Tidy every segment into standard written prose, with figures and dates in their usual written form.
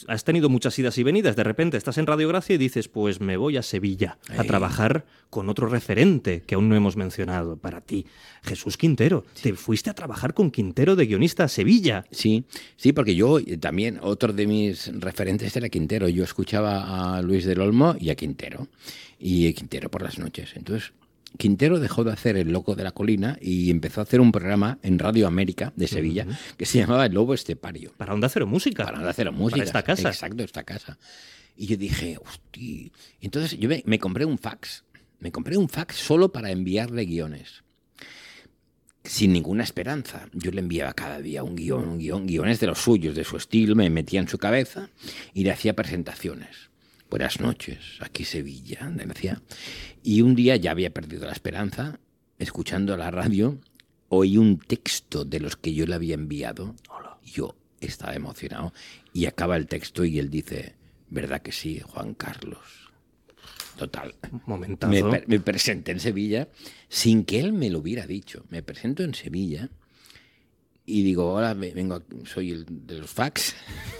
Has tenido muchas idas y venidas. De repente estás en Radio Gracia y dices, pues me voy a Sevilla a trabajar con otro referente que aún no hemos mencionado para ti, Jesús Quintero. Sí. Te fuiste a trabajar con Quintero de guionista a Sevilla. Sí, porque yo también, otro de mis referentes era Quintero. Yo escuchaba a Luis del Olmo y a Quintero. Y Quintero por las noches. Entonces, Quintero dejó de hacer El Loco de la Colina y empezó a hacer un programa en Radio América de Sevilla que se llamaba El Lobo Estepario. Para Onda Cero Música. Para Onda Cero Música. Para esta casa. Exacto, esta casa. Y yo dije, hostia. Entonces yo me compré un fax. Me compré un fax solo para enviarle guiones. Sin ninguna esperanza. Yo le enviaba cada día un guión, guiones de los suyos, de su estilo, me metía en su cabeza y le hacía presentaciones. Buenas noches, aquí Sevilla, me decía. Y un día ya había perdido la esperanza, escuchando la radio, oí un texto de los que yo le había enviado. Yo estaba emocionado. Y acaba el texto y él dice, ¿verdad que sí, Juan Carlos? Total. Momentazo. Me presenté en Sevilla sin que él me lo hubiera dicho. Me presento en Sevilla y digo, hola, vengo, soy el de los fax.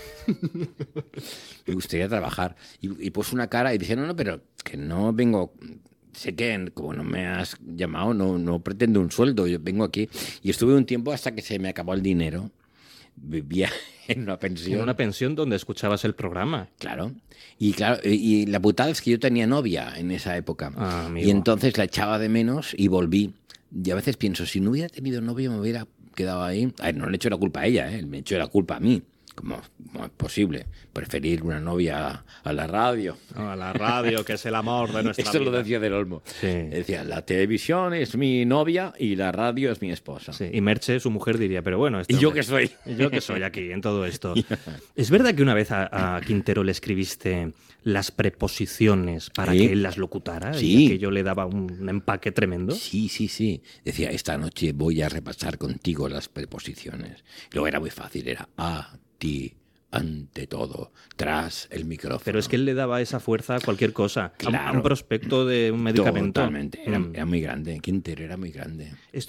Me gustaría trabajar. Y puse una cara y dije, no, pero que no vengo... Sé que como no me has llamado, no pretendo un sueldo. Yo vengo aquí. Y estuve un tiempo hasta que se me acabó el dinero. Vivía en una pensión. En una pensión donde escuchabas el programa. Claro. Y la putada es que yo tenía novia en esa época. Y entonces la echaba de menos y volví. Y a veces pienso, si no hubiera tenido novia me hubiera quedado ahí. A ver, no le echo la culpa a ella, me echo la culpa a mí. ¿Cómo es posible? Preferir una novia a la radio. A la radio, que es el amor de nuestra vida. Esto lo decía Del Olmo. Sí. Decía, la televisión es mi novia y la radio es mi esposa. Sí. Y Merche, su mujer, diría, pero bueno... ¿Y yo qué soy? ¿Y yo qué soy aquí en todo esto? ¿Es verdad que una vez a Quintero le escribiste las preposiciones para que él las locutara? Sí. Y que yo le daba un empaque tremendo. Sí. Decía, esta noche voy a repasar contigo las preposiciones. Luego era muy fácil, era a, ti, ante todo, tras el micrófono. Pero es que él le daba esa fuerza a cualquier cosa. Claro. A un prospecto de un medicamento. Totalmente. Era muy grande. Quintero era muy grande.